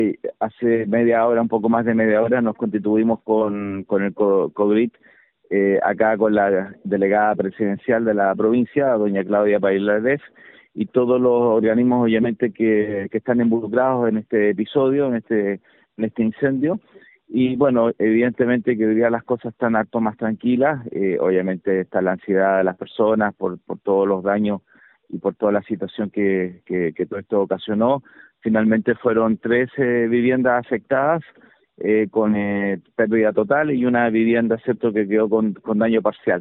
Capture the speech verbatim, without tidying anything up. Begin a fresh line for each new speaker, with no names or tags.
Hace media hora, un poco más de media hora, nos constituimos con, con el COGRIT, eh, acá con la delegada presidencial de la provincia, doña Claudia Pailades, y todos los organismos, obviamente, que, que están involucrados en este episodio, en este, en este incendio. Y bueno, evidentemente que hoy día las cosas están harto más tranquilas, eh, obviamente está la ansiedad de las personas por, por todos los daños y por toda la situación que, que, que todo esto ocasionó. Finalmente fueron trece viviendas afectadas, eh, con eh, pérdida total, y una vivienda, ¿cierto?, que quedó con, con daño parcial.